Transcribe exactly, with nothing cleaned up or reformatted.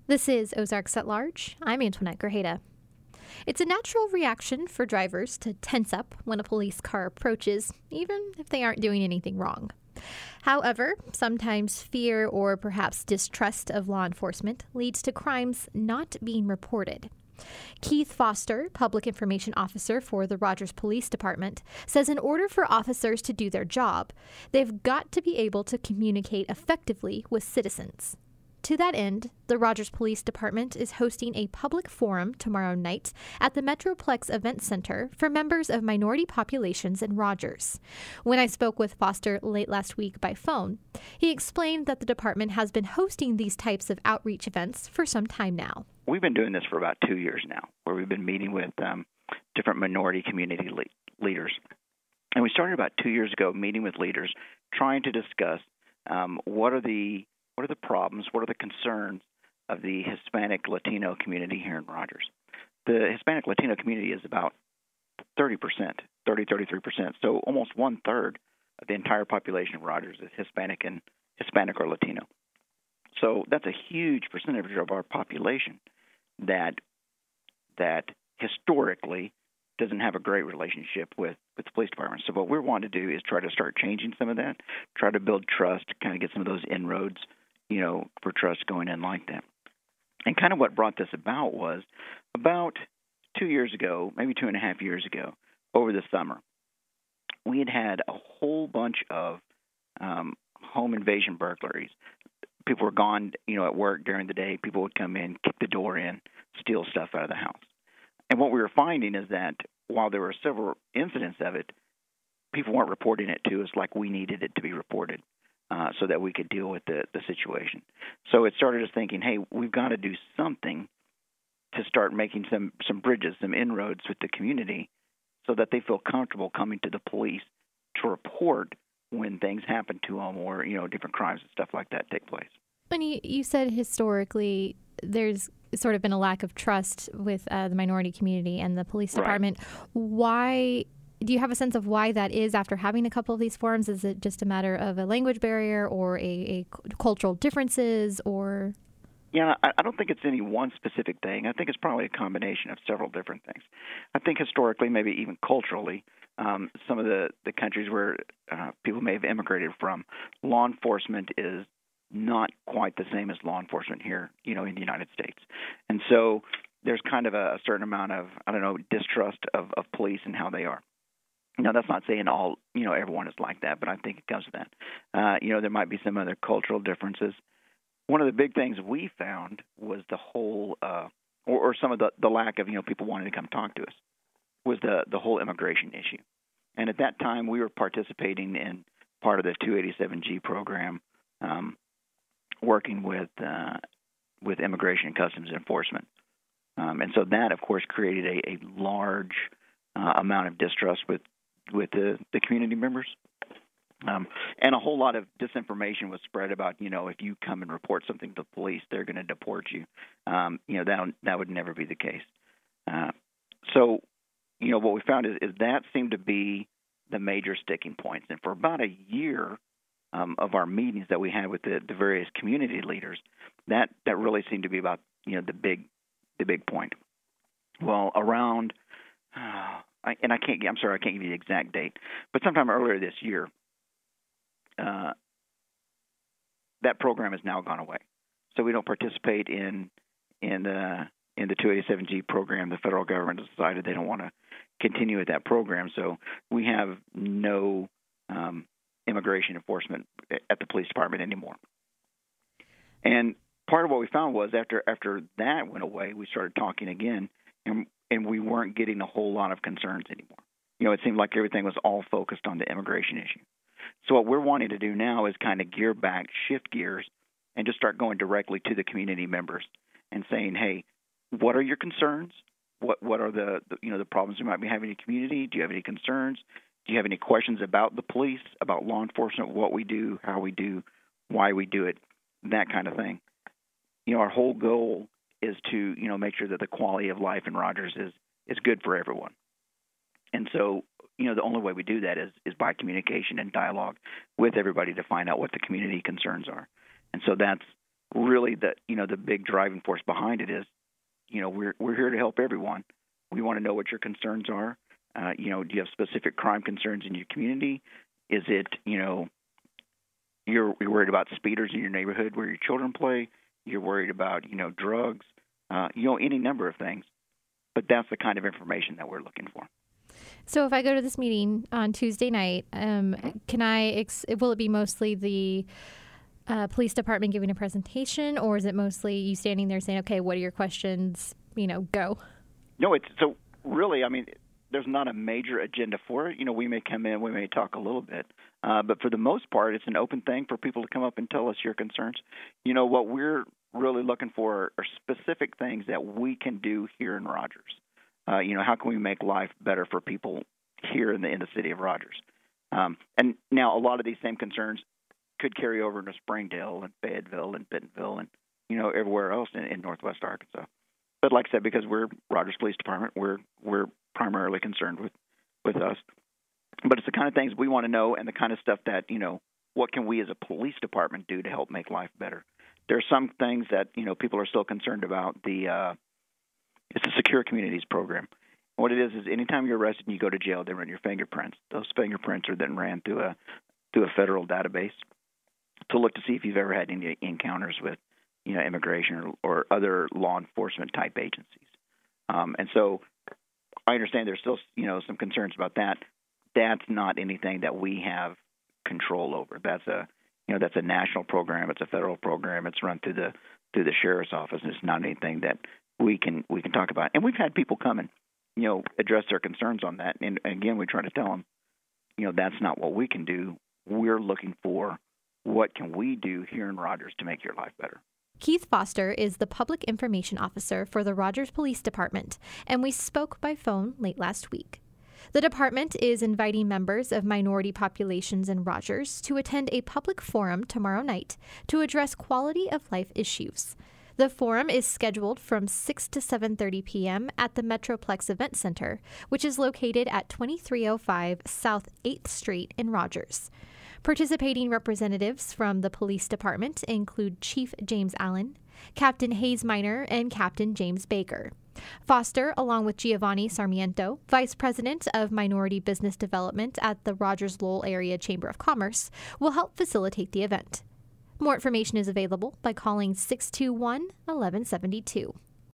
This is Ozarks at Large. I'm Antoinette Grajeda. It's a natural reaction for drivers to tense up when a police car approaches, even if they aren't doing anything wrong. However, sometimes fear or perhaps distrust of law enforcement leads to crimes not being reported. Keith Foster, Public Information Officer for the Rogers Police Department, says in order for officers to do their job, they've got to be able to communicate effectively with citizens. To that end, the Rogers Police Department is hosting a public forum tomorrow night at the Metroplex Event Center for members of minority populations in Rogers. When I spoke with Foster late last week by phone, he explained that the department has been hosting these types of outreach events for some time now. We've been doing this for about two years now, where we've been meeting with um, different minority community le- leaders. And we started about two years ago meeting with leaders, trying to discuss um, what are the What are the problems? What are the concerns of the Hispanic Latino community here in Rogers? The Hispanic Latino community is about thirty percent, thirty, thirty-three percent. So almost one third of the entire population of Rogers is Hispanic and Hispanic or Latino. So that's a huge percentage of our population that that historically doesn't have a great relationship with, with the police department. So what we're wanting to do is try to start changing some of that, try to build trust, kind of get some of those inroads, you know, for trust going in like that. And kind of what brought this about was about two years ago, maybe two and a half years ago, over the summer, we had had a whole bunch of um, home invasion burglaries. People were gone, you know, at work during the day. People would come in, kick the door in, steal stuff out of the house. And what we were finding is that while there were several incidents of it, people weren't reporting it to us like we needed it to be reported uh, so that we could deal with the, the situation. So it started us thinking, hey, we've got to do something to start making some, some bridges, some inroads with the community so that they feel comfortable coming to the police to report when things happen to them or, you know, different crimes and stuff like that take place. And you, you said historically there's sort of been a lack of trust with uh, the minority community and the police department. Right. Why do you have a sense of why that is after having a couple of these forums? Is it just a matter of a language barrier or a, a cultural differences or? Yeah, I, I don't think it's any one specific thing. I think it's probably a combination of several different things. I think historically, maybe even culturally, um, some of the, the countries where uh, people may have immigrated from, law enforcement is not quite the same as law enforcement here, you know, in the United States. And so there's kind of a, a certain amount of, I don't know, distrust of, of police and how they are. Now, that's not saying all, you know, everyone is like that, but I think it comes to that. Uh, you know, there might be some other cultural differences. One of the big things we found was the whole, uh, or, or some of the, the lack of, you know, people wanting to come talk to us, was the, the whole immigration issue. And at that time, we were participating in part of the two eighty-seven G program, um, working with uh, with Immigration and Customs Enforcement. Um, and so that, of course, created a, a large uh, amount of distrust with, with the, the community members. Um, and a whole lot of disinformation was spread about, you know, if you come and report something to the police, they're going to deport you. Um, you know, that, that would never be the case. Uh, so, you know, what we found is, is that seemed to be the major sticking points. And for about a year, Um, of our meetings that we had with the, the various community leaders, that, that really seemed to be about, you know, the big the big point. Well, around, uh, I, and I can't, I'm sorry, I can't give you the exact date, but sometime earlier this year, uh, that program has now gone away. So we don't participate in in the in the two eighty-seven G program. The federal government has decided they don't want to continue with that program, so we have no um, immigration enforcement at the police department anymore. And part of what we found was after after that went away, we started talking again, and and we weren't getting a whole lot of concerns anymore. You know, it seemed like everything was all focused on the immigration issue. So what we're wanting to do now is kind of gear back, shift gears, and just start going directly to the community members and saying, hey, what are your concerns? What what are the, the you know the problems you might be having in the community? Do you have any concerns? Do you have any questions about the police, about law enforcement, what we do, how we do, why we do it, that kind of thing? You know, our whole goal is to, you know, make sure that the quality of life in Rogers is, is good for everyone. And so, you know, the only way we do that is, is by communication and dialogue with everybody to find out what the community concerns are. And so that's really the you know the big driving force behind it is, you know, we're we're here to help everyone. We want to know what your concerns are. Uh, you know, do you have specific crime concerns in your community? Is it, you know, you're, you're worried about speeders in your neighborhood where your children play? You're worried about, you know, drugs, uh, you know, any number of things. But that's the kind of information that we're looking for. So if I go to this meeting on Tuesday night, um, can I, ex- will it be mostly the uh, police department giving a presentation, or is it mostly you standing there saying, okay, what are your questions? You know, go. No, it's so really, I mean, there's not a major agenda for it. You know, we may come in, we may talk a little bit, uh, but for the most part, it's an open thing for people to come up and tell us your concerns. You know, what we're really looking for are specific things that we can do here in Rogers. Uh, you know, how can we make life better for people here in the in the city of Rogers? Um, and now a lot of these same concerns could carry over into Springdale and Fayetteville and Bentonville and, you know, everywhere else in, in Northwest Arkansas. But like I said, because we're Rogers Police Department, we're we're primarily concerned with, with us. But it's the kind of things we want to know and the kind of stuff that, you know, what can we as a police department do to help make life better? There are some things that, you know, people are still concerned about. The uh, it's the Secure Communities program. And what it is is anytime you're arrested and you go to jail, they run your fingerprints. Those fingerprints are then ran through a through a federal database to look to see if you've ever had any encounters with, you know, immigration or, or other law enforcement type agencies. Um, and so I understand there's still, you know, some concerns about that. That's not anything that we have control over. That's a, you know, that's a national program. It's a federal program. It's run through the through the sheriff's office, and it's not anything that we can we can talk about. And we've had people come and, you know, address their concerns on that. And again, we try to tell them, you know, that's not what we can do. We're looking for what can we do here in Rogers to make your life better. Keith Foster is the Public Information Officer for the Rogers Police Department, and we spoke by phone late last week. The department is inviting members of minority populations in Rogers to attend a public forum tomorrow night to address quality of life issues. The forum is scheduled from six to seven thirty p.m. at the Metroplex Event Center, which is located at twenty-three oh five South eighth Street in Rogers. Participating representatives from the police department include Chief James Allen, Captain Hayes Minor, and Captain James Baker. Foster, along with Giovanni Sarmiento, Vice President of Minority Business Development at the Rogers-Lowell Area Chamber of Commerce, will help facilitate the event. More information is available by calling six two one, one one seven two.